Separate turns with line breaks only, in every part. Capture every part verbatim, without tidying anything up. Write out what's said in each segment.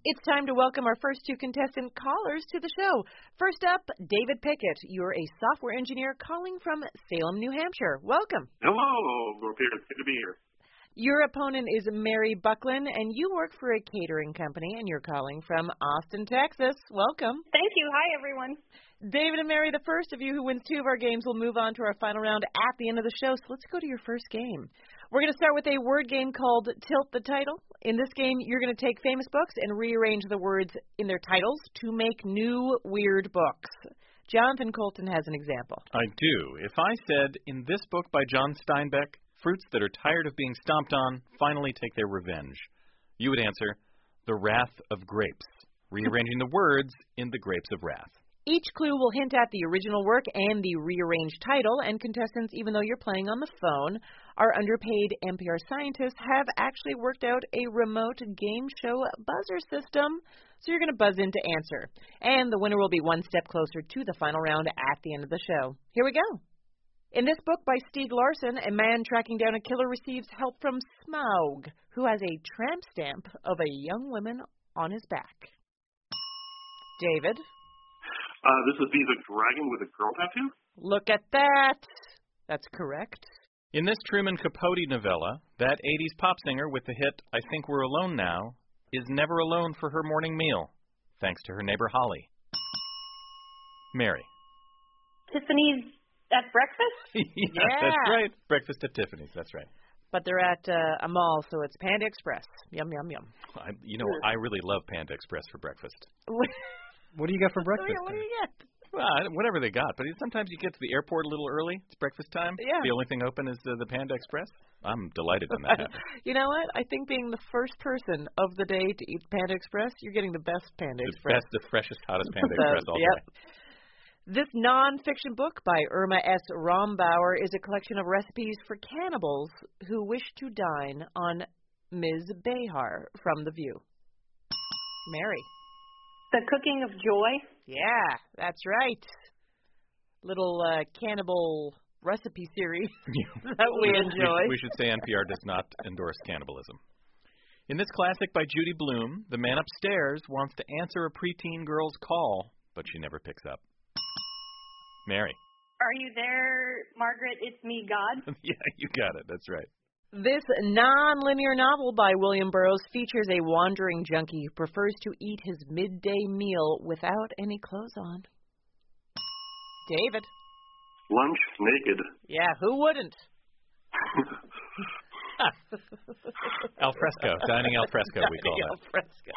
It's time to welcome our first two contestant callers to the show. First up, David Pickett. You're a software engineer calling from Salem, New Hampshire. Welcome.
Hello, Peter. It's good to be here.
Your opponent is Mary Buckland, and you work for a catering company, and you're calling from Austin, Texas. Welcome.
Thank you. Hi, everyone.
David and Mary, the first of you who wins two of our games will move on to our final round at the end of the show. So let's go to your first game. We're going to start with a word game called Tilt the Title. In this game, you're going to take famous books and rearrange the words in their titles to make new weird books. Jonathan Colton has an example.
I do. If I said, in this book by John Steinbeck, fruits that are tired of being stomped on finally take their revenge, you would answer, The Wrath of Grapes, rearranging the words in The Grapes of Wrath.
Each clue will hint at the original work and the rearranged title, and contestants, even though you're playing on the phone, our underpaid N P R scientists have actually worked out a remote game show buzzer system, so you're going to buzz in to answer. And the winner will be one step closer to the final round at the end of the show. Here we go. In this book by Stieg Larsson, a man tracking down a killer receives help from Smaug, who has a tramp stamp of a young woman on his back. David?
Uh, this would be the dragon with a girl tattoo?
Look at that. That's correct.
In this Truman Capote novella, that eighties pop singer with the hit I Think We're Alone Now is never alone for her morning meal, thanks to her neighbor Holly. Mary.
Tiffany's at breakfast?
yeah,
yeah,
that's right. Breakfast at Tiffany's, that's right.
But they're at uh, a mall, so it's Panda Express. Yum, yum, yum.
I, you know, I really love Panda Express for breakfast.
What do you got for breakfast?
What do you get?
Well, whatever they got. But sometimes you get to the airport a little early. It's breakfast time.
Yeah.
The only thing open is uh, the Panda Express. I'm delighted when that happens.
You know what? I think being the first person of the day to eat Panda Express, you're getting the best Panda
the
Express.
Best, the freshest, hottest Panda
the,
Express all
yep.
day.
This non-fiction book by Irma S. Rombauer is a collection of recipes for cannibals who wish to dine on Miz Behar from The View. Mary.
The Cooking of Joy?
Yeah, that's right. Little uh, cannibal recipe series that we enjoy.
We, we should say N P R does not endorse cannibalism. In this classic by Judy Blume, the man upstairs wants to answer a preteen girl's call, but she never picks up. Mary.
Are you there, Margaret? It's me, God.
Yeah, you got it. That's right.
This non-linear novel by William Burroughs features a wandering junkie who prefers to eat his midday meal without any clothes on. David.
Lunch naked.
Yeah, who wouldn't?
Al fresco. Dining al fresco, we call
Dining
that.
al fresco.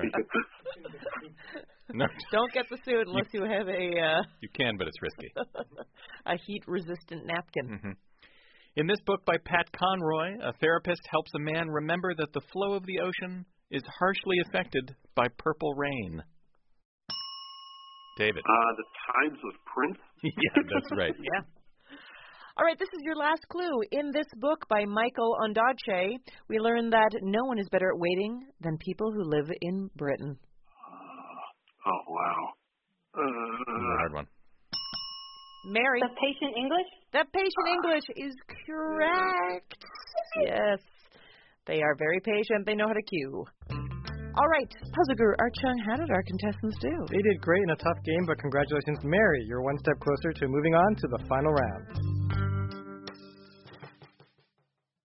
No.
Don't get the suit unless you, you have a... Uh,
you can, but it's risky.
a heat-resistant napkin.
Mm-hmm. In this book by Pat Conroy, a therapist helps a man remember that the flow of the ocean is harshly affected by purple rain. David.
Uh, the Tides of Prince?
Yeah, that's right.
Yeah. All right, this is your last clue. In this book by Michael Ondaatje, we learn that no one is better at waiting than people who live in Britain.
Uh, oh, wow. Uh,
This is a hard one.
Mary.
The Patient English?
The Patient English is correct. Yes. They are very patient. They know how to cue. All right. Puzzle Guru Art Chung, how did our contestants do?
They did great in a tough game, but congratulations, Mary. You're one step closer to moving on to the final round.